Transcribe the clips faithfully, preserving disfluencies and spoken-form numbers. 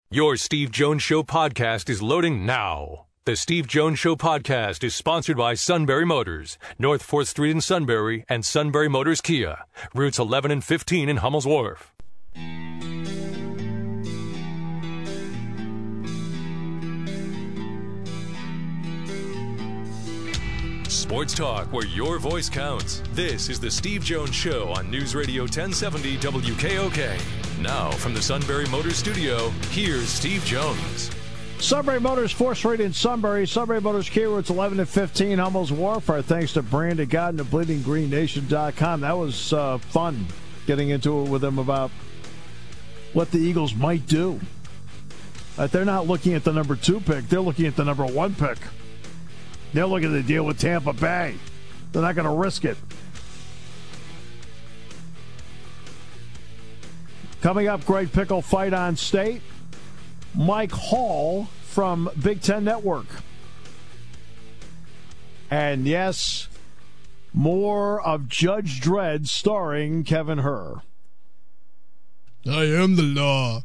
Your Steve Jones Show podcast is loading now. The Steve Jones Show podcast is sponsored by Sunbury Motors, North fourth Street in Sunbury, and Sunbury Motors Kia, routes eleven and fifteen in Hummel's Wharf. Sports talk where your voice counts. This is the Steve Jones Show on News Radio ten seventy W K O K. Now, from the Sunbury Motors studio, here's Steve Jones. Sunbury Motors, fourth Street in Sunbury. Sunbury Motors Kia, routes eleven and fifteen, Hummel's Wharf. Our thanks to Brandon Godden of Bleeding Green Nation dot com. That was uh, fun getting into it with him about what the Eagles might do. Uh, they're not looking at the number two pick. They're looking at the number one pick. They're looking to deal with Tampa Bay. They're not going to risk it. Coming up, Greg Pickle fight on State. Mike Hall from Big Ten Network. And yes, more of Judge Dredd starring Kevin Herr. I am the law.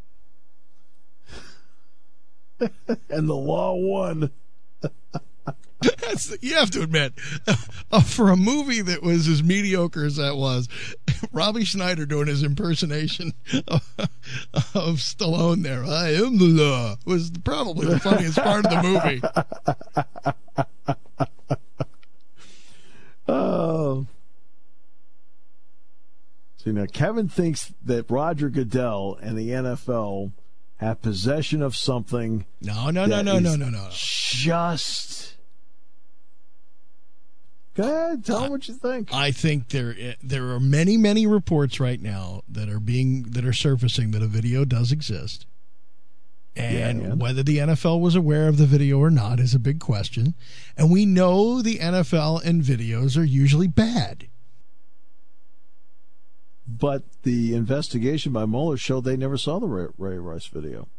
And the law won. That's, you have to admit, uh, for a movie that was as mediocre as that was, Robbie Schneider doing his impersonation of, of Stallone there, I am the law, was probably the funniest part of the movie. Oh. See, now Kevin thinks that Roger Goodell and the N F L have possession of something. No, no, no, no, no, no, no. Just. Go ahead, tell them what you think. I think there there are many, many reports right now that are being that are surfacing that a video does exist. And yeah, yeah. whether the N F L was aware of the video or not is a big question. And we know the N F L and videos are usually bad. But the investigation by Mueller showed they never saw the Ray, Ray Rice video.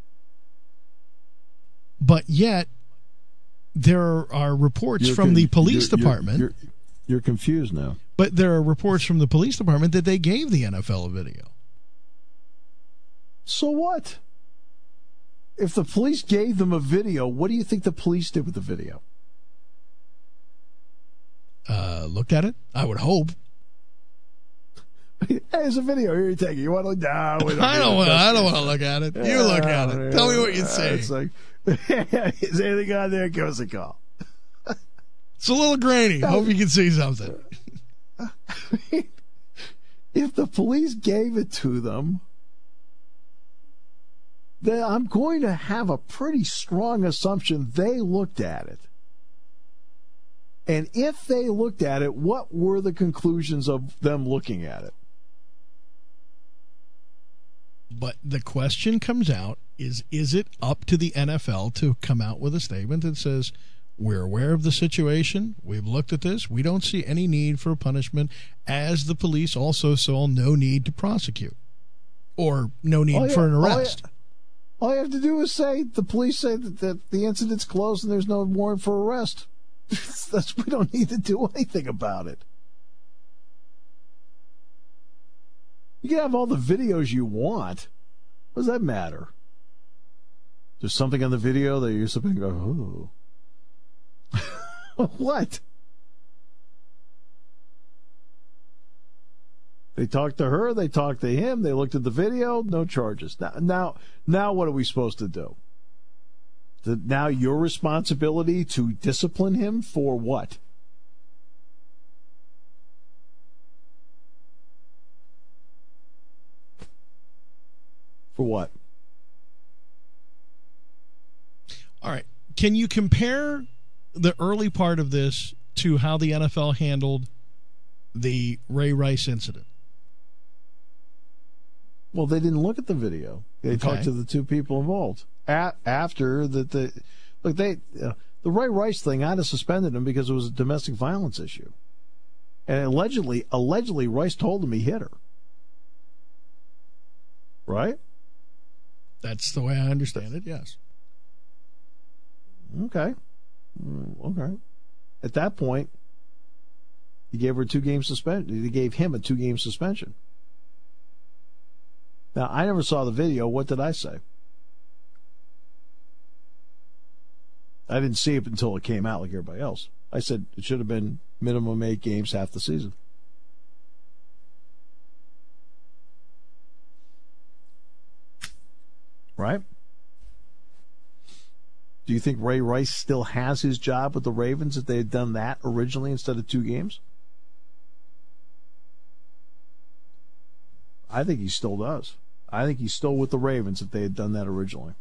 But yet, there are reports you're from con- the police you're, department. You're, you're, you're confused now. But there are reports from the police department that they gave the N F L a video. So what? If the police gave them a video, what do you think the police did with the video? Uh, looked at it? I would hope. Hey, there's a video. Here you take it. You want to look? No, we don't I don't want. I don't want to look at it. You yeah, look at it. Tell me what you see. It's like, is anything on there? Give us a call. It's a little grainy. Hope you can see something. I mean, if the police gave it to them, then I'm going to have a pretty strong assumption they looked at it. And if they looked at it, what were the conclusions of them looking at it? But the question comes out is, is it up to the N F L to come out with a statement that says, we're aware of the situation, we've looked at this, we don't see any need for a punishment, as the police also saw no need to prosecute or no need all for you, an arrest. All you, all you have to do is say, the police say that, that the incident's closed and there's no warrant for arrest. That's, we don't need to do anything about it. You can have all the videos you want. What does that matter? There's something on the video that you're supposed to go, oh. What? They talked to her, they talked to him, they looked at the video, no charges. Now, now, now what are we supposed to do? The, now your responsibility to discipline him for what? For what? All right. Can you compare the early part of this to how the N F L handled the Ray Rice incident? Well, they didn't look at the video. They okay. talked to the two people involved. A- after the, the look, they uh, the Ray Rice thing, I'd have suspended him because it was a domestic violence issue, and allegedly, allegedly, Rice told him he hit her. Right? That's the way I understand it. Yes. Okay. Okay. At that point, he gave her a two-game suspension. He gave him a two-game suspension. Now, I never saw the video. What did I say? I didn't see it until it came out like everybody else. I said it should have been minimum eight games, half the season. Right? Do you think Ray Rice still has his job with the Ravens if they had done that originally instead of two games? I think he still does. I think he's still with the Ravens if they had done that originally.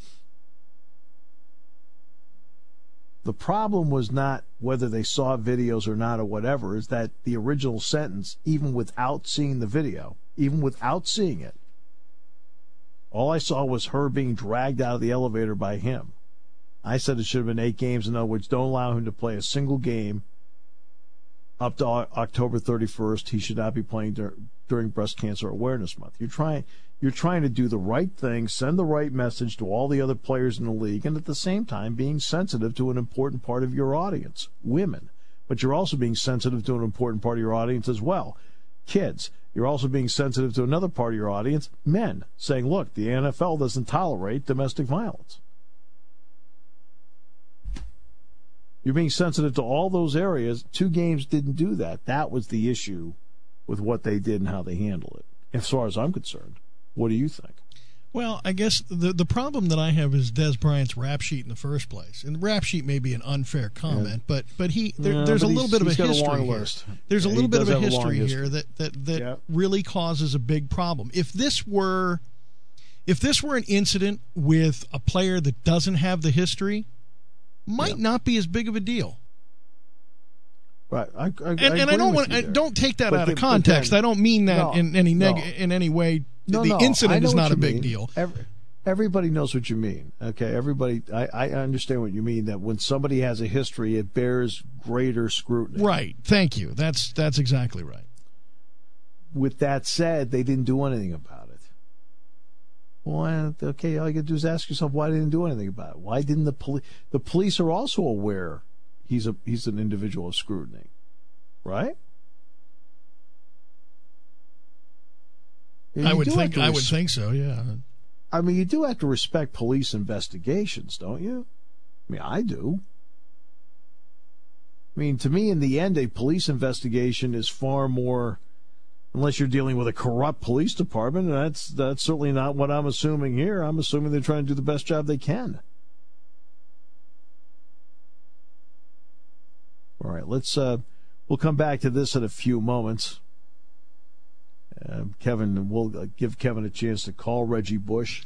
The problem was not whether they saw videos or not or whatever, is that the original sentence, even without seeing the video, even without seeing it, all I saw was her being dragged out of the elevator by him. I said it should have been eight games. In other words, don't allow him to play a single game up to October thirty-first. He should not be playing dur- during Breast Cancer Awareness Month. You're trying, you're trying to do the right thing, send the right message to all the other players in the league, and at the same time being sensitive to an important part of your audience, women. But you're also being sensitive to an important part of your audience as well, kids. You're also being sensitive to another part of your audience, men, saying, look, the N F L doesn't tolerate domestic violence. You're being sensitive to all those areas. Two games didn't do that. That was the issue with what they did and how they handled it, as far as I'm concerned. What do you think? Well, I guess the the problem that I have is Des Bryant's rap sheet in the first place. And the rap sheet may be an unfair comment, yeah. but but he there, yeah, there's but a little bit of a history a here. List. There's yeah, a little bit of a history, history a here history. that that that yeah. really causes a big problem. If this were if this were an incident with a player that doesn't have the history, might yeah. not be as big of a deal. Right, I, I, and, I and I don't want I don't take that but out the, of context. Then, I don't mean that no, in any neg- no. in any way. No, the no, incident is not a big mean. deal. Every, everybody knows what you mean. Okay, everybody, I, I understand what you mean. That when somebody has a history, it bears greater scrutiny. Right. Thank you. That's that's exactly right. With that said, they didn't do anything about it. Well, okay, all you got to do is ask yourself why they didn't do anything about it. Why didn't the police? The police are also aware he's a he's an individual of scrutiny, right? I would think I would think so, yeah. I mean, you do have to respect police investigations, don't you? I mean, I do. I mean, to me, in the end, a police investigation is far more, unless you're dealing with a corrupt police department, and that's that's certainly not what I'm assuming here. I'm assuming they're trying to do the best job they can. All right, let's uh, we'll come back to this in a few moments. Uh, Kevin, we'll uh, give Kevin a chance to call Reggie Bush.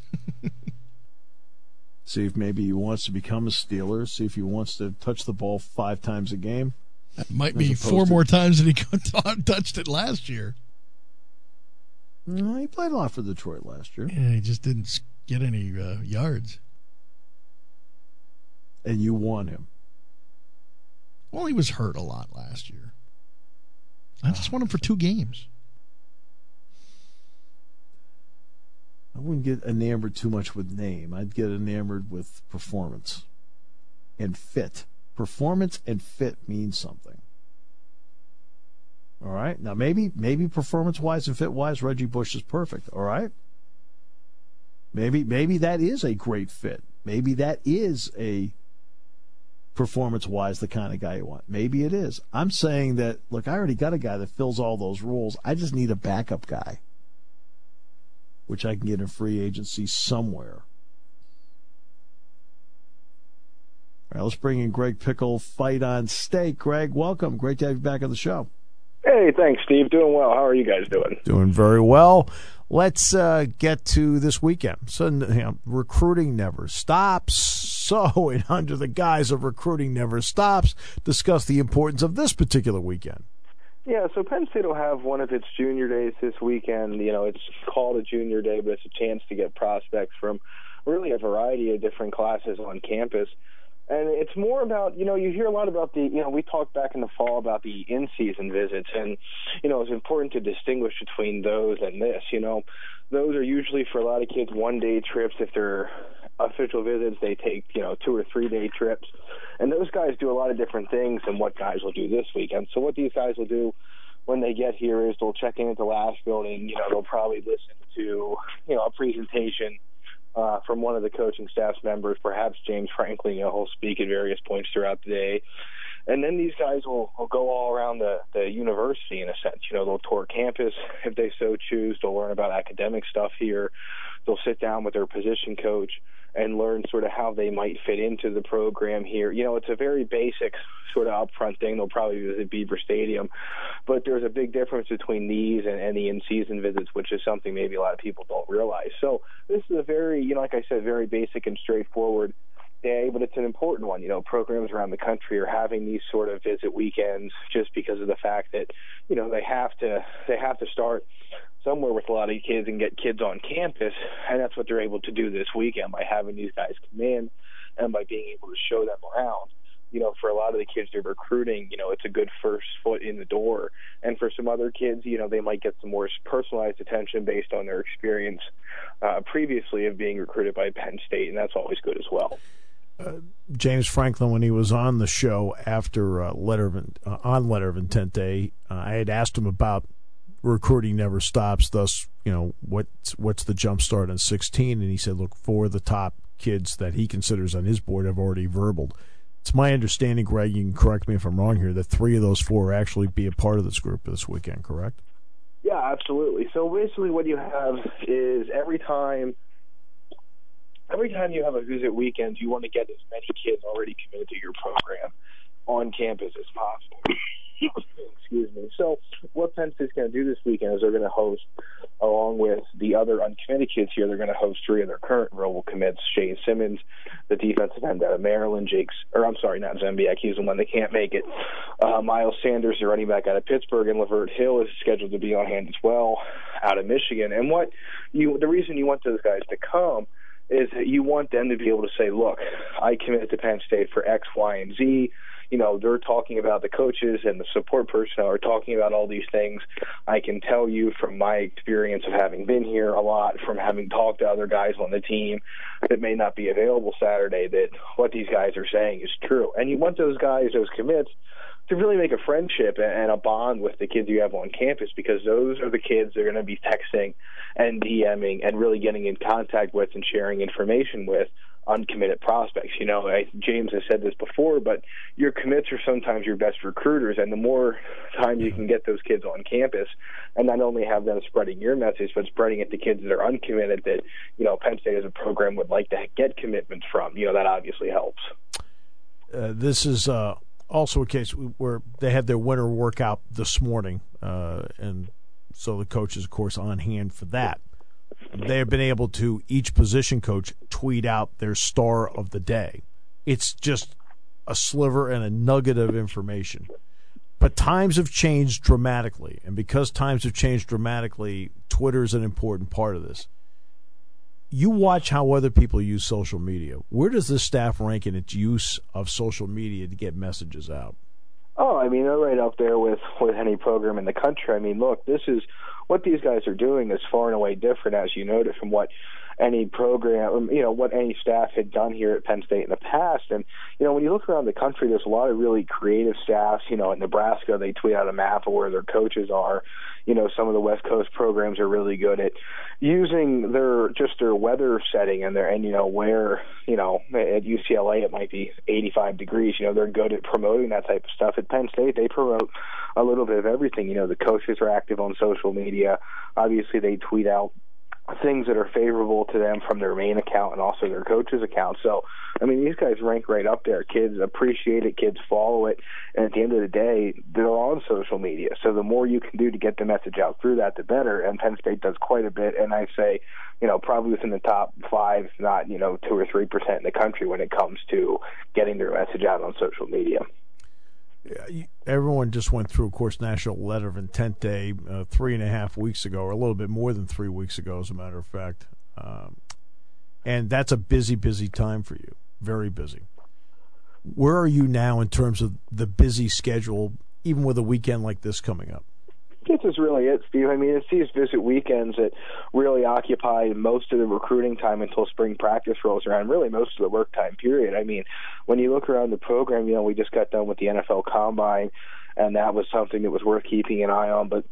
See if maybe he wants to become a Steeler. See if he wants to touch the ball five times a game. That might be four to... more times than he touched it last year. No, he played a lot for Detroit last year. Yeah, he just didn't get any uh, yards. And you want him. Well, he was hurt a lot last year. I just want him for two games. I wouldn't get enamored too much with name. I'd get enamored with performance and fit. Performance and fit means something. All right? Now, maybe maybe performance-wise and fit-wise, Reggie Bush is perfect. All right? Maybe maybe that is a great fit. Maybe that is a performance-wise the kind of guy you want. Maybe it is. I'm saying that, look, I already got a guy that fills all those roles. I just need a backup guy, which I can get in free agency somewhere. All right, let's bring in Greg Pickle, Fight on Steak. Greg, welcome. Great to have you back on the show. Hey, thanks, Steve. Doing well. How are you guys doing? Doing very well. Let's uh, get to this weekend. So, you know, recruiting never stops. So, in under the guise of recruiting never stops, discuss the importance of this particular weekend. Yeah, so Penn State will have one of its junior days this weekend. You know, it's called a junior day, but it's a chance to get prospects from really a variety of different classes on campus. And it's more about, you know, you hear a lot about the, you know, we talked back in the fall about the in-season visits, and, you know, it's important to distinguish between those and this. You know, those are usually for a lot of kids one-day trips. If they're official visits, they take, you know, two or three-day trips. And those guys do a lot of different things than what guys will do this weekend. So what these guys will do when they get here is they'll check in at the last building. You know, they'll probably listen to, you know, a presentation uh, from one of the coaching staff members, perhaps James Franklin. You know, he'll speak at various points throughout the day. And then these guys will, will go all around the, the university in a sense. You know, they'll tour campus if they so choose. They'll learn about academic stuff here. They'll sit down with their position coach and learn sort of how they might fit into the program here. You know, it's a very basic sort of upfront thing. They'll probably visit Beaver Stadium. But there's a big difference between these and, and the in-season visits, which is something maybe a lot of people don't realize. So this is a very, you know, like I said, very basic and straightforward day, but it's an important one. You know, programs around the country are having these sort of visit weekends just because of the fact that, you know, they have to they have to start somewhere with a lot of kids and get kids on campus, and that's what they're able to do this weekend by having these guys come in and by being able to show them around. You know, for a lot of the kids they're recruiting, you know, it's a good first foot in the door. And for some other kids, you know, they might get some more personalized attention based on their experience uh, previously of being recruited by Penn State, and that's always good as well. Uh, James Franklin, when he was on the show after uh, letter of, uh, on Letter of Intent Day, uh, I had asked him about recruiting never stops. Thus, you know, what's what's the jump start on sixteen? And he said, look, four of the top kids that he considers on his board have already verbaled. It's my understanding, Greg, you can correct me if I'm wrong here, that three of those four will actually be a part of this group this weekend, correct? Yeah, absolutely. So basically what you have is every time Every time you have a visit weekend, you want to get as many kids already committed to your program on campus as possible. Excuse me. So what Penn State's going to do this weekend is they're going to host, along with the other uncommitted kids here, they're going to host three of their current enrollable commits: Shane Simmons, the defensive end out of Maryland, Jake's, or I'm sorry, not Zembiak, he's the one that can't make it. Uh, Miles Sanders, the running back out of Pittsburgh, and Lavert Hill is scheduled to be on hand as well out of Michigan. And what you, the reason you want those guys to come is that you want them to be able to say, look, I committed to Penn State for X, Y, and Z. You know, they're talking about the coaches and the support personnel are talking about all these things. I can tell you from my experience of having been here a lot, from having talked to other guys on the team that may not be available Saturday, that what these guys are saying is true. And you want those guys, those commits, to really make a friendship and a bond with the kids you have on campus, because those are the kids they're going to be texting and DMing and really getting in contact with and sharing information with uncommitted prospects. You know, I, James has said this before, but your commits are sometimes your best recruiters, and the more time you can get those kids on campus and not only have them spreading your message, but spreading it to kids that are uncommitted that, you know, Penn State as a program would like to get commitments from, you know, that obviously helps. Uh, this is uh, also a case where they had their winter workout this morning, uh, and so the coach is, of course, on hand for that. They have been able to, each position coach, tweet out their star of the day. It's just a sliver and a nugget of information. But times have changed dramatically, and because times have changed dramatically, Twitter is an important part of this. You watch how other people use social media. Where does this staff rank in its use of social media to get messages out? Oh, I mean, they're right up there with, with any program in the country. I mean, look, this is what these guys are doing is far and away different, as you noted, from what any program, you know, what any staff had done here at Penn State in the past. And, you know, when you look around the country, there's a lot of really creative staffs. You know, in Nebraska, they tweet out a map of where their coaches are. You know, some of the West Coast programs are really good at using their just their weather setting and their and you know where you know at U C L A it might be eighty-five degrees. You know, they're good at promoting that type of stuff. At Penn State, they promote a little bit of everything. You know, the coaches are active on social media. Obviously, they tweet out things that are favorable to them from their main account and also their coach's account. So, I mean, these guys rank right up there. Kids appreciate it. Kids follow it. And at the end of the day, they're on social media. So the more you can do to get the message out through that, the better. And Penn State does quite a bit. And I say, you know, probably within the top five, not, you know, two or three percent in the country when it comes to getting their message out on social media. Everyone just went through, of course, National Letter of Intent Day uh, three and a half weeks ago, or a little bit more than three weeks ago, as a matter of fact. Um, and that's a busy, busy time for you, very busy. Where are you now in terms of the busy schedule, even with a weekend like this coming up? This is really it, Steve. I mean, it's these visit weekends that really occupy most of the recruiting time until spring practice rolls around, really most of the work time period. I mean, when you look around the program, you know, we just got done with the N F L Combine, and that was something that was worth keeping an eye on. But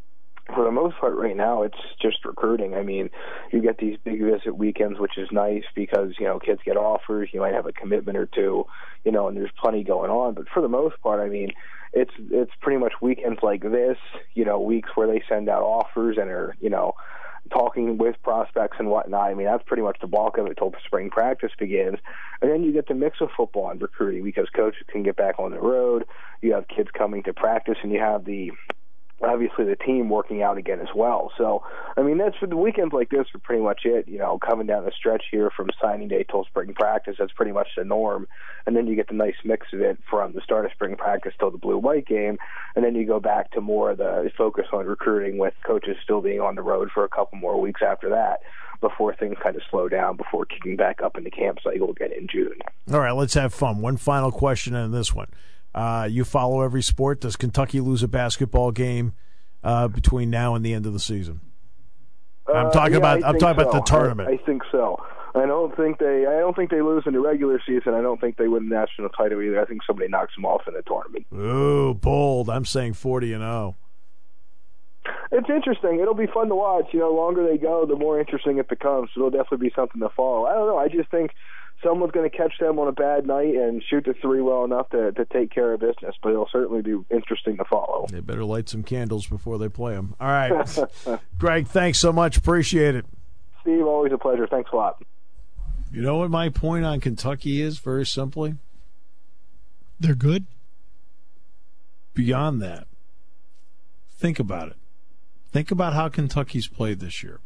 for the most part right now, it's just recruiting. I mean, you get these big visit weekends, which is nice because, you know, kids get offers. You might have a commitment or two, you know, and there's plenty going on. But for the most part, I mean, it's it's pretty much weekends like this, you know, weeks where they send out offers and are, you know, talking with prospects and whatnot. I mean, that's pretty much the bulk of it till spring practice begins. And then you get the mix of football and recruiting because coaches can get back on the road. You have kids coming to practice, and you have the obviously the team working out again as well. So, I mean, that's for the weekends like this are pretty much it. You know, coming down the stretch here from signing day till spring practice, that's pretty much the norm. And then you get the nice mix of it from the start of spring practice till the blue-white game. And then you go back to more of the focus on recruiting with coaches still being on the road for a couple more weeks after that before things kind of slow down before kicking back up in the camp cycle again in June. All right, let's have fun. One final question on this one. Uh, you follow every sport. Does Kentucky lose a basketball game uh, between now and the end of the season? I'm talking uh, yeah, about. I I'm talking so. about the tournament. I, I think so. I don't think they. I don't think they lose in the regular season. I don't think they win the national title either. I think somebody knocks them off in the tournament. Ooh, bold! I'm saying forty and zero. It's interesting. It'll be fun to watch. You know, the longer they go, the more interesting it becomes. So it'll definitely be something to follow. I don't know. I just think someone's going to catch them on a bad night and shoot the three well enough to, to take care of business. But it'll certainly be interesting to follow. They better light some candles before they play them. All right. Greg, thanks so much. Appreciate it. Steve, always a pleasure. Thanks a lot. You know what my point on Kentucky is, very simply? They're good? Beyond that, think about it. Think about how Kentucky's played this year.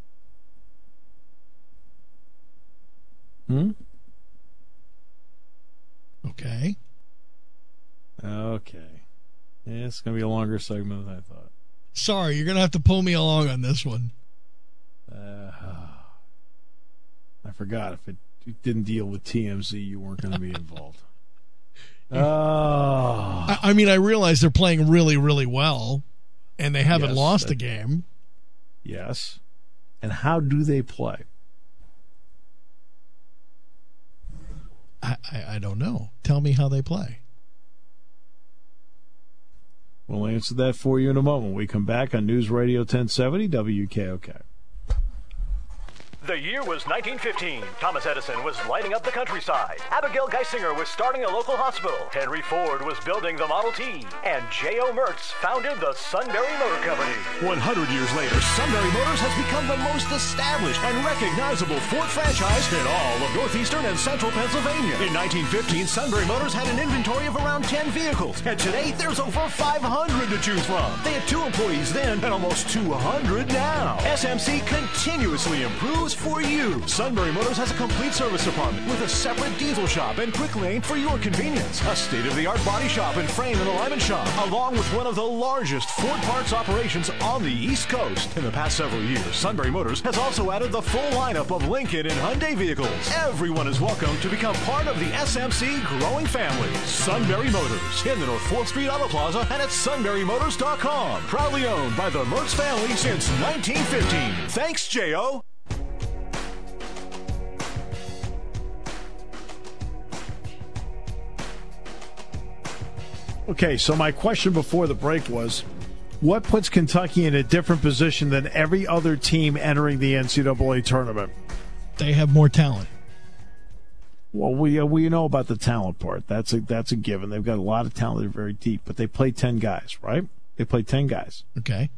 Hmm? Okay. Okay. Yeah, it's going to be a longer segment than I thought. Sorry, you're going to have to pull me along on this one. Uh, I forgot. If it didn't deal with T M Z, you weren't going to be involved. Oh. I, I mean, I realize they're playing really, really well, and they haven't Yes, lost that- a game. Yes. And how do they play? I, I, I don't know. Tell me how they play. We'll answer that for you in a moment. We come back on News Radio ten seventy W K O K. The year was nineteen fifteen. Thomas Edison was lighting up the countryside. Abigail Geisinger was starting a local hospital. Henry Ford was building the Model T. And J O. Mertz founded the Sunbury Motor Company. one hundred years later, Sunbury Motors has become the most established and recognizable Ford franchise in all of northeastern and central Pennsylvania. In nineteen fifteen, Sunbury Motors had an inventory of around ten vehicles. And today, there's over five hundred to choose from. They had two employees then and almost two hundred now. S M C continuously improves for you. Sunbury Motors has a complete service department with a separate diesel shop and quick lane for your convenience. A state-of-the-art body shop and frame and alignment shop, along with one of the largest Ford parts operations on the East Coast. In the past several years, Sunbury Motors has also added the full lineup of Lincoln and Hyundai vehicles. Everyone is welcome to become part of the S M C growing family. Sunbury Motors in the North fourth Street Auto Plaza and at sunbury motors dot com. Proudly owned by the Mertz family since nineteen fifteen. Thanks, J O. Okay, so my question before the break was, what puts Kentucky in a different position than every other team entering the N C double A tournament? They have more talent. Well, we uh, we know about the talent part. That's a that's a given. They've got a lot of talent. They're very deep, but they play ten guys, right? They play ten guys. Okay.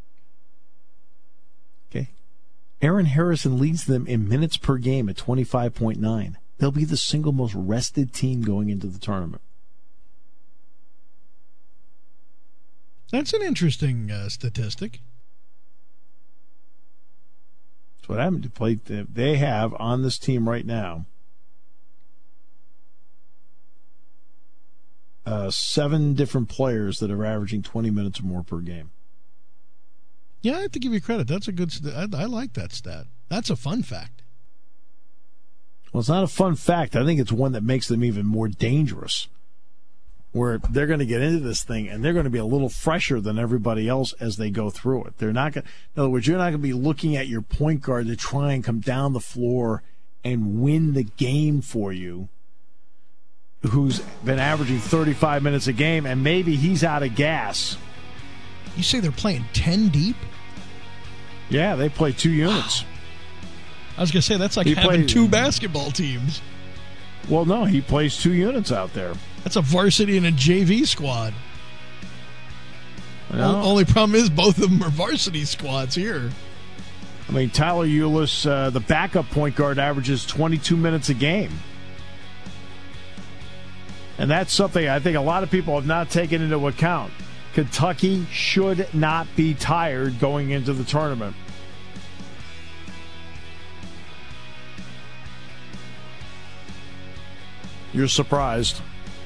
Okay. Aaron Harrison leads them in minutes per game at twenty-five point nine. They'll be the single most rested team going into the tournament. That's an interesting uh, statistic. That's what happened to play. They have on this team right now uh, seven different players that are averaging twenty minutes or more per game. Yeah, I have to give you credit. That's a good stat. I, I like that stat. That's a fun fact. Well, it's not a fun fact. I think it's one that makes them even more dangerous, where they're going to get into this thing and they're going to be a little fresher than everybody else as they go through it. They're not going. In other words, you're not going to be looking at your point guard to try and come down the floor and win the game for you, who's been averaging thirty-five minutes a game, and maybe he's out of gas. You say they're playing ten deep? Yeah, they play two units. Wow. I was going to say, that's like he having played, two basketball teams. Well, no, he plays two units out there. That's a varsity and a J V squad. Well, o- only problem is both of them are varsity squads here. I mean, Tyler Ulis, uh, the backup point guard, averages twenty-two minutes a game. And that's something I think a lot of people have not taken into account. Kentucky should not be tired going into the tournament. You're surprised.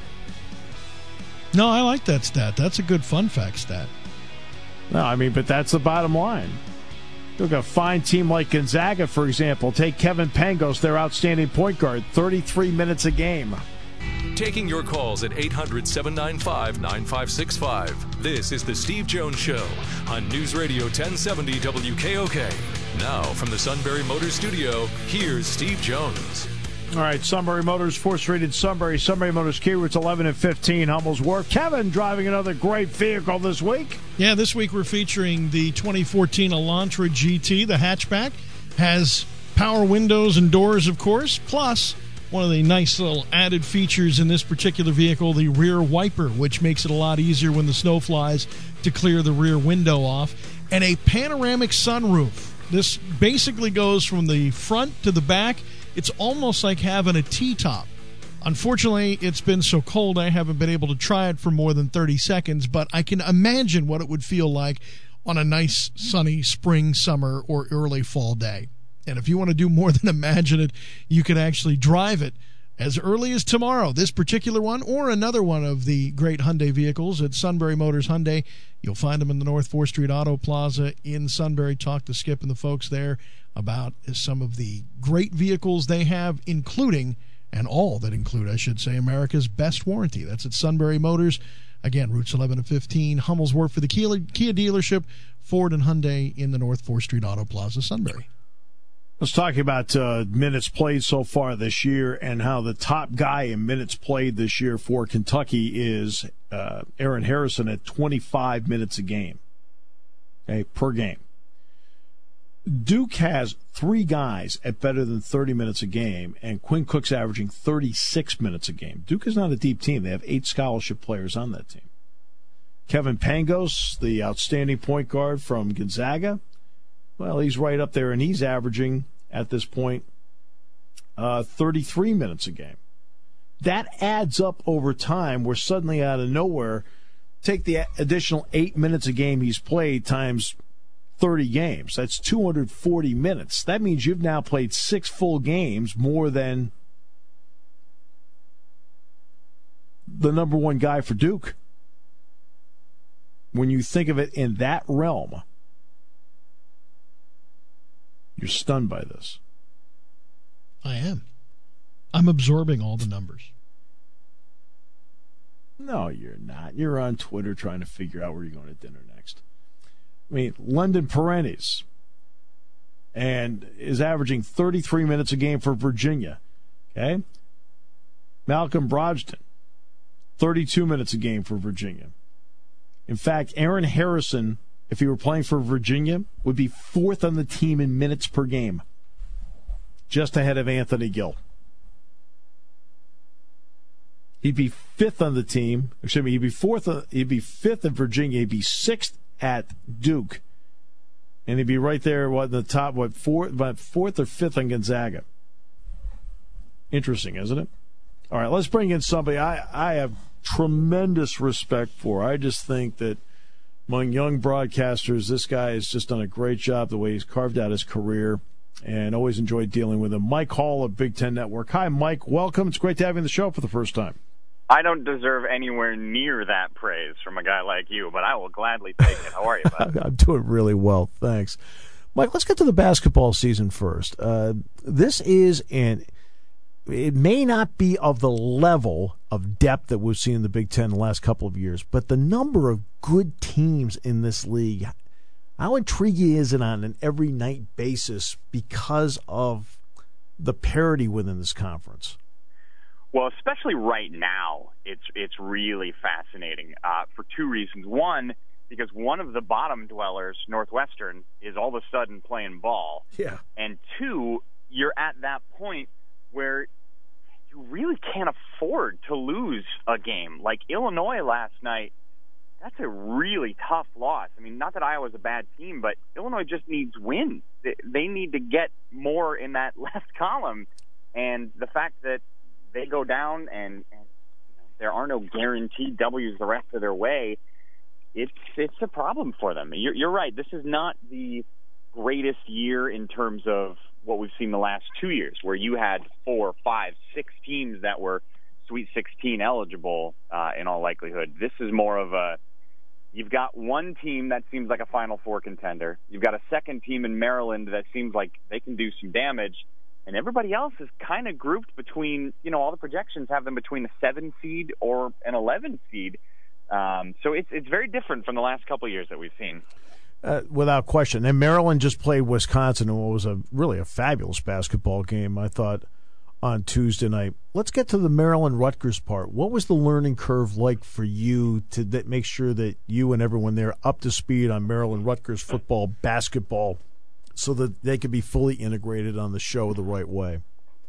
No, I like that stat. That's a good fun fact stat. No, I mean, but that's the bottom line. Look, a fine team like Gonzaga, for example, take Kevin Pangos, their outstanding point guard, thirty-three minutes a game. Taking your calls at eight hundred, seven nine five, nine five six five. This is The Steve Jones Show on News Radio ten seventy W K O K. Now, from the Sunbury Motors Studio, here's Steve Jones. All right, Sunbury Motors, fourth Street in Sunbury. Sunbury Motors Key Routes eleven and fifteen, Hummel's Wharf. Kevin driving another great vehicle this week. Yeah, this week we're featuring the twenty fourteen Elantra G T. The hatchback has power windows and doors, of course, plus one of the nice little added features in this particular vehicle, the rear wiper, which makes it a lot easier when the snow flies to clear the rear window off, and a panoramic sunroof. This basically goes from the front to the back. It's almost like having a T-top. Unfortunately, it's been so cold I haven't been able to try it for more than thirty seconds, but I can imagine what it would feel like on a nice, sunny spring, summer, or early fall day. And if you want to do more than imagine it, you can actually drive it as early as tomorrow. This particular one or another one of the great Hyundai vehicles at Sunbury Motors Hyundai. You'll find them in the North fourth Street Auto Plaza in Sunbury. Talk to Skip and the folks there about some of the great vehicles they have, including, and all that include, I should say, America's best warranty. That's at Sunbury Motors. Again, routes eleven and fifteen, Hummel's Wharf for the Kia, Kia dealership, Ford and Hyundai in the North fourth Street Auto Plaza, Sunbury. Let's talk about uh, minutes played so far this year and how the top guy in minutes played this year for Kentucky is uh, Aaron Harrison at twenty-five minutes a game, okay, per game. Duke has three guys at better than thirty minutes a game, and Quinn Cook's averaging thirty-six minutes a game. Duke is not a deep team. They have eight scholarship players on that team. Kevin Pangos, the outstanding point guard from Gonzaga, well, he's right up there, and he's averaging, at this point, uh, thirty-three minutes a game. That adds up over time, where suddenly out of nowhere, take the additional eight minutes a game he's played times thirty games. That's two hundred forty minutes. That means you've now played six full games more than the number one guy for Duke. When you think of it in that realm, you're stunned by this. I am. I'm absorbing all the numbers. No, you're not. You're on Twitter trying to figure out where you're going to dinner next. I mean, London Perennis and is averaging thirty-three minutes a game for Virginia. Okay? Malcolm Brogdon, thirty-two minutes a game for Virginia. In fact, Aaron Harrison, if he were playing for Virginia, would be fourth on the team in minutes per game, just ahead of Anthony Gill. He'd be fifth on the team. Excuse me, he'd be fourth. He'd be fifth in Virginia. He'd be sixth at Duke, and he'd be right there, what, in the top, what, fourth, what, fourth or fifth on Gonzaga. Interesting, isn't it? All right, let's bring in somebody I, I have tremendous respect for. I just think that among young broadcasters, this guy has just done a great job the way he's carved out his career, and always enjoyed dealing with him. Mike Hall of Big Ten Network. Hi, Mike. Welcome. It's great to have you on the show for the first time. I don't deserve anywhere near that praise from a guy like you, but I will gladly take it. How are you, bud? I'm doing really well, thanks. Mike, let's get to the basketball season first. Uh, this is an it may not be of the level of depth that we've seen in the Big Ten in the last couple of years, but the number of good teams in this league, how intriguing is it on an every night basis because of the parity within this conference? Well, especially right now, it's it's really fascinating uh, for two reasons. One, because one of the bottom dwellers, Northwestern, is all of a sudden playing ball. Yeah. And two, you're at that point where you really can't afford to lose a game. Like Illinois last night, that's a really tough loss. I mean, not that Iowa's a bad team, but Illinois just needs wins. They need to get more in that left column. And the fact that they go down and, and you know, there are no guaranteed W's the rest of their way, it's it's a problem for them. You're, you're right. This is not the greatest year in terms of what we've seen the last two years, where you had four, five, six teams that were Sweet sixteen eligible uh, in all likelihood. This is more of a, you've got one team that seems like a Final Four contender. You've got a second team in Maryland that seems like they can do some damage. And everybody else is kind of grouped between, you know, all the projections have them between a seven seed or an eleven seed. Um, so it's it's very different from the last couple of years that we've seen. Uh, without question. And Maryland just played Wisconsin in what was a really a fabulous basketball game, I thought, on Tuesday night. Let's get to the Maryland-Rutgers part. What was the learning curve like for you to th- make sure that you and everyone there up to speed on Maryland-Rutgers football, basketball, so that they could be fully integrated on the show the right way?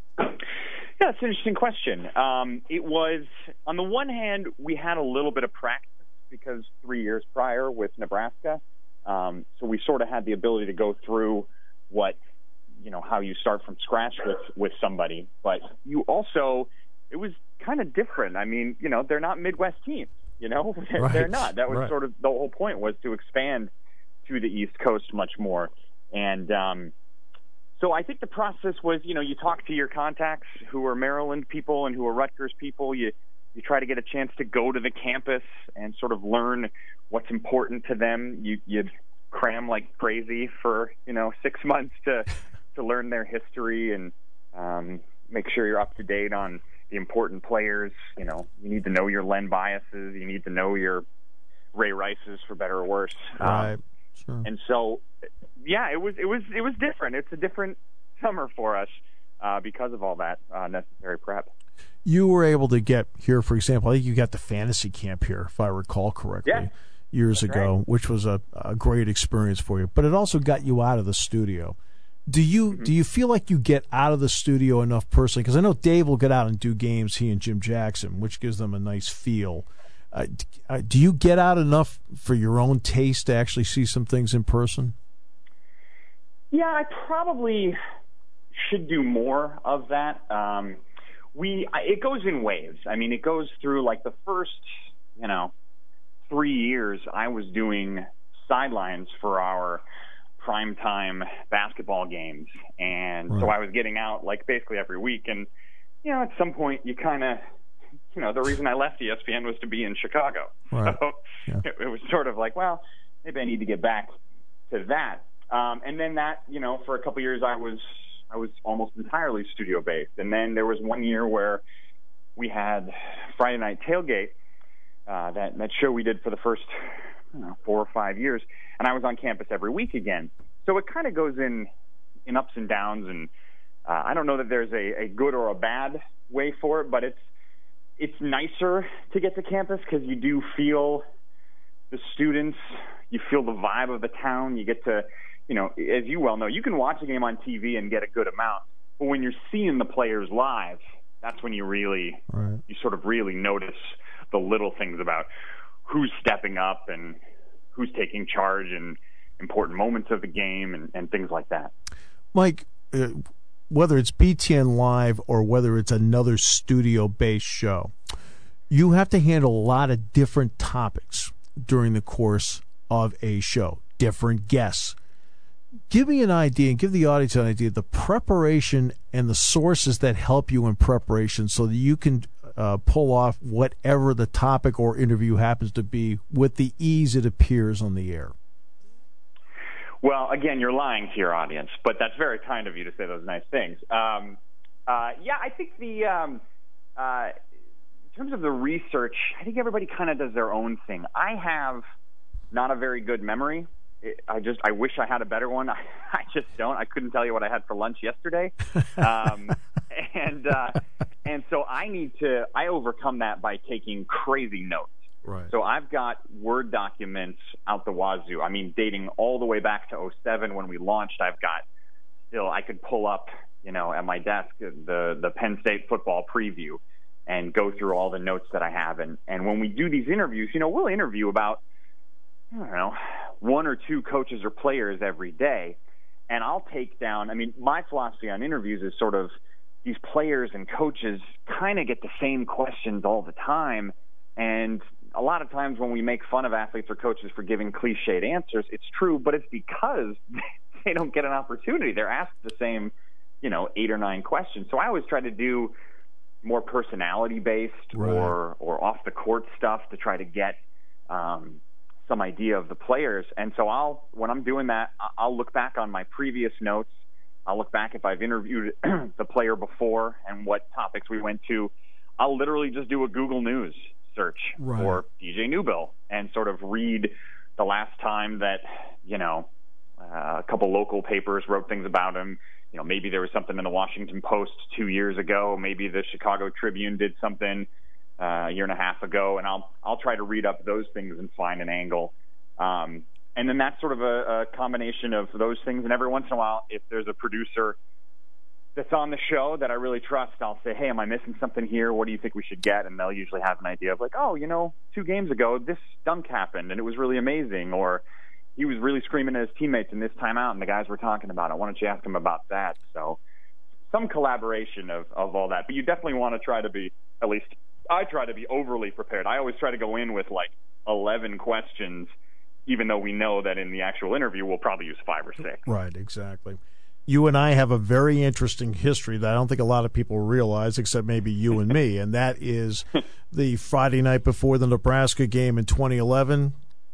Yeah, it's an interesting question. Um, it was, on the one hand, we had a little bit of practice because three years prior with Nebraska, um, so we sort of had the ability to go through what, you know, how you start from scratch with, with somebody. But you also, it was kind of different. I mean, you know, they're not Midwest teams, you know, they're, right. they're not. That was right. sort of the whole point, was to expand to the East Coast much more. And um, so I think the process was, you know, you talk to your contacts who are Maryland people and who are Rutgers people. You you try to get a chance to go to the campus and sort of learn what's important to them. You you cram like crazy for, you know, six months to to learn their history and um, make sure you're up to date on the important players. You know, you need to know your Len Biases. You need to know your Ray Rices, for better or worse. Right. Um, sure. And so, yeah, it was it was it was different. It's a different summer for us uh, because of all that uh, necessary prep. You were able to get here, for example, I think you got the fantasy camp here, if I recall correctly, yeah, years ago, right. which was a, a great experience for you. But it also got you out of the studio. Do you mm-hmm. do you feel like you get out of the studio enough personally? Because I know Dave will get out and do games, he and Jim Jackson, which gives them a nice feel. Uh, do you get out enough for your own taste to actually see some things in person? Yeah, I probably should do more of that. Um, we it goes in waves. I mean, it goes through like the first, you know, three years I was doing sidelines for our primetime basketball games, and right. so I was getting out like basically every week. And you know, at some point, you kind of, you know, the reason I left E S P N was to be in Chicago. Right. So yeah. it, it was sort of like, well, maybe I need to get back to that. Um, and then that, you know, for a couple of years, I was I was almost entirely studio based. And then there was one year where we had Friday Night Tailgate, uh, that that show we did for the first, I don't know, four or five years, and I was on campus every week again. So it kind of goes in in ups and downs, and uh, I don't know that there's a, a good or a bad way for it, but it's it's nicer to get to campus because you do feel the students, you feel the vibe of the town. You get to, you know, as you well know, you can watch a game on T V and get a good amount, but when you're seeing the players live, that's when you really, right. you sort of really notice the little things about who's stepping up and who's taking charge and important moments of the game and, and things like that. Mike, uh, whether it's B T N Live or whether it's another studio-based show, you have to handle a lot of different topics during the course of a show, different guests. Give me an idea and give the audience an idea of the preparation and the sources that help you in preparation so that you can uh, pull off whatever the topic or interview happens to be with the ease it appears on the air. Well, again, you're lying to your audience, but that's very kind of you to say those nice things. Um, uh, yeah, I think the um, uh, in terms of the research, I think everybody kind of does their own thing. I have not a very good memory. I just I wish I had a better one. I, I just don't. I couldn't tell you what I had for lunch yesterday, um, and uh, and so I need to I overcome that by taking crazy notes. Right. So I've got Word documents out the wazoo. I mean, dating all the way back to oh seven when we launched. I've got still, I could pull up, you know, at my desk the the Penn State football preview and go through all the notes that I have. And and when we do these interviews, you know, we'll interview about, I don't know, one or two coaches or players every day. And I'll take down, I mean, my philosophy on interviews is sort of these players and coaches kind of get the same questions all the time. And a lot of times when we make fun of athletes or coaches for giving cliched answers, it's true, but it's because they don't get an opportunity. They're asked the same, you know, eight or nine questions. So I always try to do more personality-based right. or, or off-the-court stuff to try to get um, some idea of the players. And so I'll, when I'm doing that, I'll look back on my previous notes. I'll look back if I've interviewed the player before and what topics we went to. I'll literally just do a Google News search right. for D J Newbill and sort of read the last time that, you know, uh, a couple local papers wrote things about him. You know, maybe there was something in the Washington Post two years ago. Maybe the Chicago Tribune did something uh, a year and a half ago, and I'll I'll try to read up those things and find an angle. Um, and then that's sort of a, a combination of those things. And every once in a while, if there's a producer that's on the show that I really trust, I'll say, hey, am I missing something here? What do you think we should get? And they'll usually have an idea of like, oh, you know, two games ago, this dunk happened, and it was really amazing. Or he was really screaming at his teammates in this timeout, and the guys were talking about it. Why don't you ask him about that? So some collaboration of, of all that. But you definitely want to try to be, at least I try to be overly prepared. I always try to go in with like eleven questions, even though we know that in the actual interview we'll probably use five or six. Right, exactly. You and I have a very interesting history that I don't think a lot of people realize, except maybe you and me, and that is the Friday night before the Nebraska game in twenty eleven.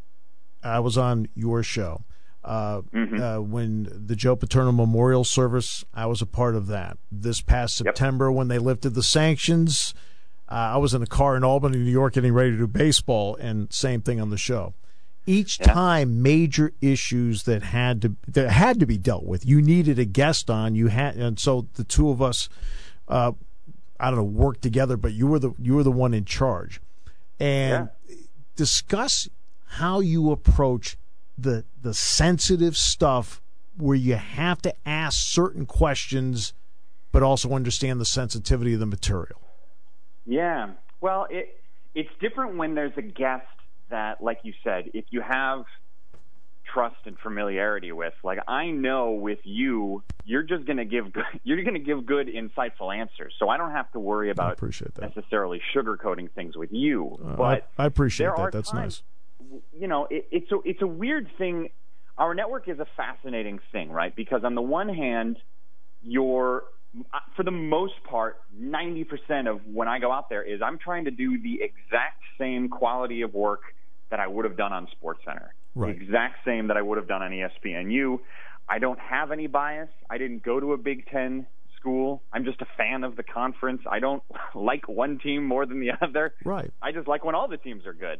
I was on your show. Uh, mm-hmm. uh, when the Joe Paterno Memorial Service, I was a part of that. This past September, yep. when they lifted the sanctions, uh, I was in a car in Albany, New York, getting ready to do baseball, and same thing on the show. Each yeah. time, major issues that had to that had to be dealt with. You needed a guest on. You had, and so the two of us, uh, I don't know, worked together. But you were the you were the one in charge, and yeah. discuss how you approach the the sensitive stuff where you have to ask certain questions, but also understand the sensitivity of the material. Yeah, well, it it's different when there's a guest that, like you said, if you have trust and familiarity with, like I know with you, you're just going to give good, you're going to give good, insightful answers. So I don't have to worry about I appreciate that. necessarily sugarcoating things with you. Uh, but I, I appreciate there that. are That's times, nice. You know, it, it's a it's a weird thing. Our network is a fascinating thing, right? Because on the one hand, you're for the most part, ninety percent of when I go out there is I'm trying to do the exact same quality of work that I would have done on SportsCenter. Right. The exact same that I would have done on E S P N U. I don't have any bias. I didn't go to a Big Ten school. I'm just a fan of the conference. I don't like one team more than the other. Right. I just like when all the teams are good.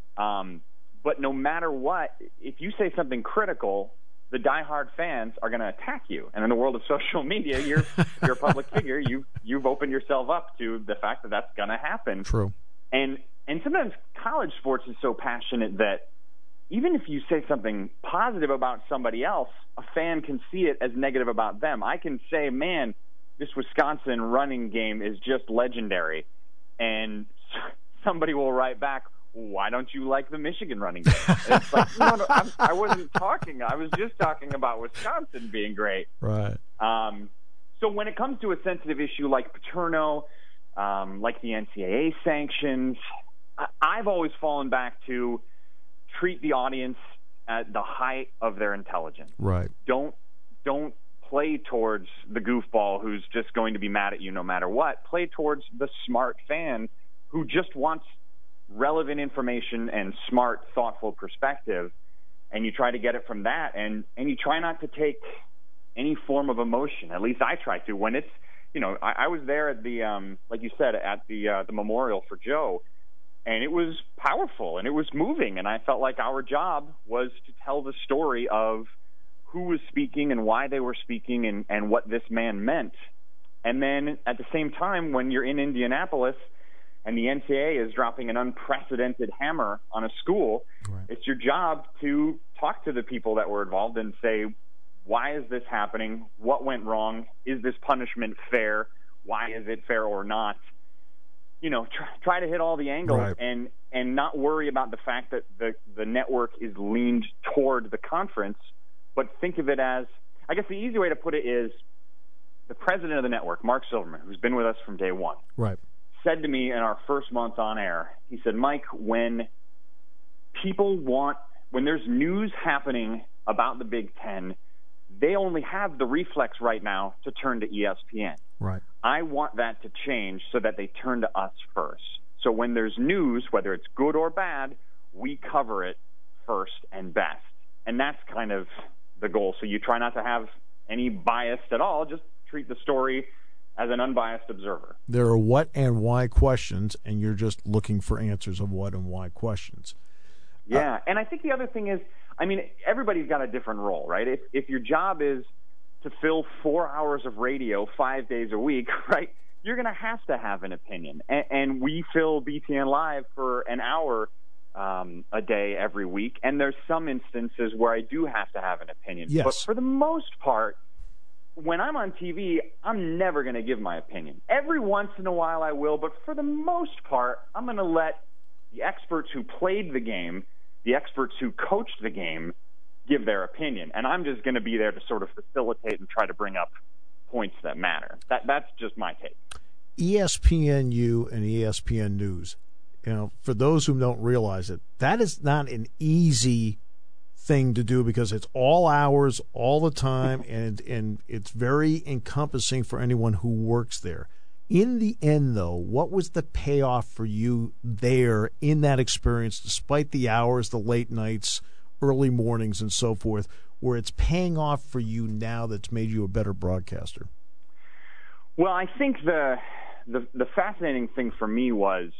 Um, but no matter what, if you say something critical, the diehard fans are going to attack you. And in the world of social media, you're you're a public figure. You you've opened yourself up to the fact that that's going to happen. True. And and sometimes college sports is so passionate that even if you say something positive about somebody else, a fan can see it as negative about them. I can say, man, this Wisconsin running game is just legendary. And somebody will write back, why don't you like the Michigan running game? It's like, no, no, I'm, I wasn't talking. I was just talking about Wisconsin being great. Right. Um, so when it comes to a sensitive issue like Paterno, um, like the N C double A sanctions, I, I've always fallen back to treat the audience at the height of their intelligence. Right. Don't don't play towards the goofball who's just going to be mad at you no matter what. Play towards the smart fan who just wants relevant information and smart, thoughtful perspective, and you try to get it from that, and, and you try not to take any form of emotion. At least I try to. When it's, you know, I, I was there at the, um, like you said, at the uh, the memorial for Joe, and it was powerful, and it was moving, and I felt like our job was to tell the story of who was speaking and why they were speaking and, and what this man meant. And then at the same time, when you're in Indianapolis, and the N C A A is dropping an unprecedented hammer on a school, right. It's your job to talk to the people that were involved and say, why is this happening? What went wrong? Is this punishment fair? Why is it fair or not? You know, try, try to hit all the angles right. and, and not worry about the fact that the, the network is leaned toward the conference, but think of it as, I guess the easy way to put it is, the president of the network, Mark Silverman, who's been with us from day one, right. said to me in our first month on air, he said, Mike, when people want, when there's news happening about the Big Ten, they only have the reflex right now to turn to E S P N. Right. I want that to change so that they turn to us first. So when there's news, whether it's good or bad, we cover it first and best. And that's kind of the goal. So you try not to have any bias at all, just treat the story as an unbiased observer. There are what and why questions, and you're just looking for answers of what and why questions. Yeah, uh, and I think the other thing is, I mean, everybody's got a different role, right? If if your job is to fill four hours of radio five days a week, right, you're going to have to have an opinion. And, and we fill B T N Live for an hour um, a day every week, and there's some instances where I do have to have an opinion. Yes. But for the most part, when I'm on T V, I'm never going to give my opinion. Every once in a while I will, but for the most part, I'm going to let the experts who played the game, the experts who coached the game, give their opinion. And I'm just going to be there to sort of facilitate and try to bring up points that matter. That That's just my take. E S P N U and E S P N News, you know, for those who don't realize it, that is not an easy thing to do because it's all hours, all the time, and and it's very encompassing for anyone who works there. In the end, though, what was the payoff for you there in that experience, despite the hours, the late nights, early mornings, and so forth, where it's paying off for you now that's made you a better broadcaster? Well, I think the the, the fascinating thing for me was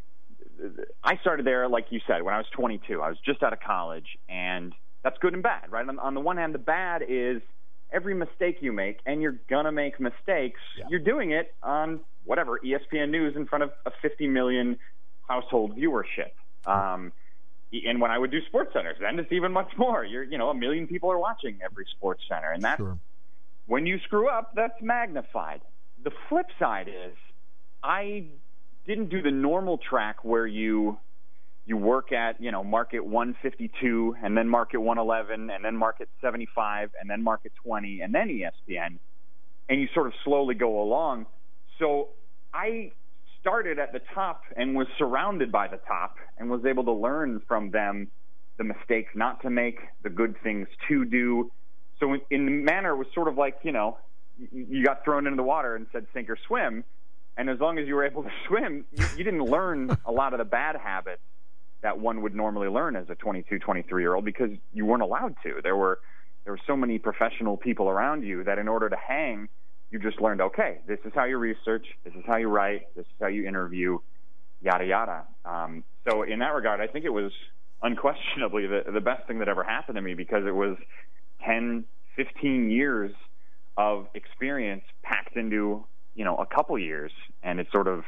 I started there, like you said, when I was twenty-two. I was just out of college, and that's good and bad, right? On, on the one hand, the bad is every mistake you make, and you're going to make mistakes, yeah. You're doing it on, whatever, E S P N News in front of a fifty million household viewership. Um, and when I would do Sports Centers, then it's even much more. You're, you know, a million people are watching every Sports Center, and that's, sure. When you screw up, that's magnified. The flip side is I didn't do the normal track where you you work at, you know, market one fifty-two and then market one eleven and then market seventy-five and then market twenty and then E S P N, and you sort of slowly go along. So I started at the top and was surrounded by the top and was able to learn from them the mistakes not to make, the good things to do. So in, in the manner, it was sort of like, you know, you got thrown into the water and said sink or swim. And as long as you were able to swim, you, you didn't learn a lot of the bad habits that one would normally learn as a twenty-two, twenty-three-year-old because you weren't allowed to. There were there were so many professional people around you that in order to hang, you just learned, okay, this is how you research, this is how you write, this is how you interview, yada, yada. Um, so in that regard, I think it was unquestionably the, the best thing that ever happened to me because it was ten, fifteen years of experience packed into, you know, a couple years, and it sort of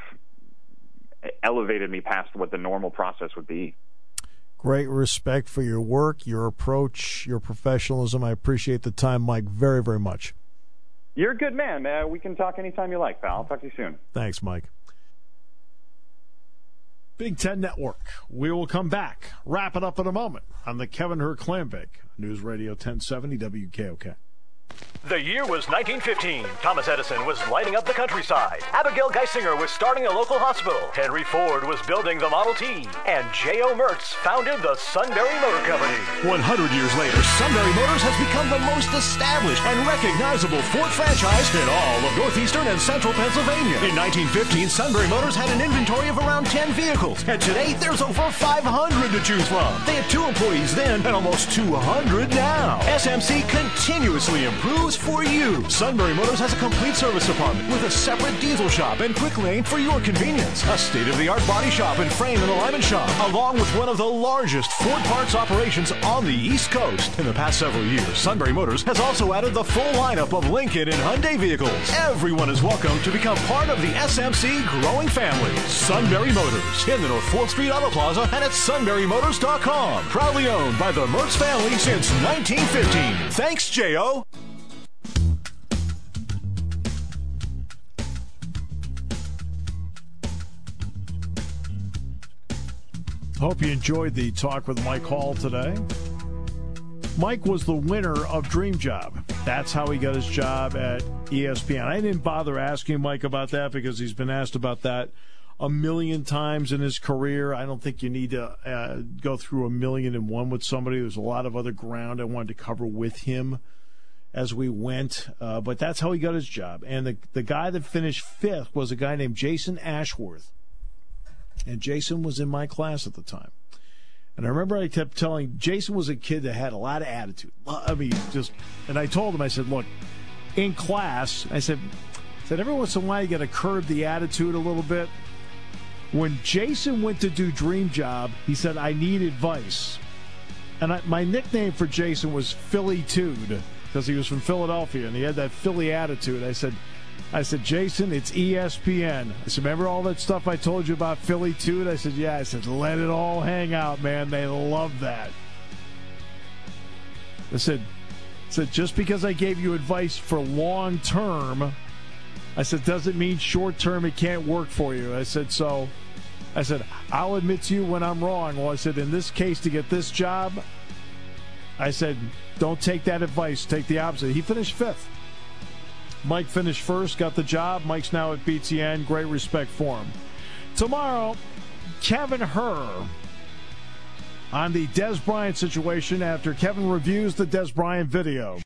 elevated me past what the normal process would be. Great respect for your work, your approach, your professionalism. I appreciate the time, Mike, very, very much. You're a good man. Uh, we can talk anytime you like, pal. I'll talk to you soon. Thanks, Mike. Big Ten Network. We will come back. Wrap it up in a moment on the Kevin Hur Clambake News Radio ten seventy W K O K. The year was nineteen fifteen. Thomas Edison was lighting up the countryside. Abigail Geisinger was starting a local hospital. Henry Ford was building the Model T. And J O. Mertz founded the Sunbury Motor Company. one hundred years later, Sunbury Motors has become the most established and recognizable Ford franchise in all of northeastern and central Pennsylvania. In nineteen fifteen, Sunbury Motors had an inventory of around ten vehicles. And today, there's over five hundred to choose from. They had two employees then and almost two hundred now. S M C continuously improves news for you. Sunbury Motors has a complete service department with a separate diesel shop and quick lane for your convenience. A state-of-the-art body shop and frame and alignment shop, along with one of the largest Ford parts operations on the East Coast. In the past several years, Sunbury Motors has also added the full lineup of Lincoln and Hyundai vehicles. Everyone is welcome to become part of the S M C growing family. Sunbury Motors in the North fourth Street Auto Plaza and at sunbury motors dot com. Proudly owned by the Mertz family since nineteen fifteen. Thanks, J O. Hope you enjoyed the talk with Mike Hall today. Mike was the winner of Dream Job. That's how he got his job at E S P N. I didn't bother asking Mike about that because he's been asked about that a million times in his career. I don't think you need to uh, go through a million and one with somebody. There's a lot of other ground I wanted to cover with him as we went. Uh, but that's how he got his job. And the, the guy that finished fifth was a guy named Jason Ashworth. And Jason was in my class at the time. And I remember I kept telling, Jason was a kid that had a lot of attitude. I mean, just, and I told him, I said, look, in class, I said, I said every once in a while you got to curb the attitude a little bit. When Jason went to do Dream Job, he said, I need advice. And I, my nickname for Jason was Philly Tude because he was from Philadelphia and he had that Philly attitude. I said, I said, Jason, it's E S P N. I said, remember all that stuff I told you about Philly Tude? I said, yeah. I said, let it all hang out, man. They love that. I said, I said, just because I gave you advice for long term, I said, doesn't mean short term it can't work for you. I said, so, I said, I'll admit to you when I'm wrong. Well, I said, in this case, to get this job, I said, don't take that advice. Take the opposite. He finished fifth. Mike finished first, got the job. Mike's now at B T N. Great respect for him. Tomorrow, Kevin Herr on the Dez Bryant situation after Kevin reviews the Dez Bryant video.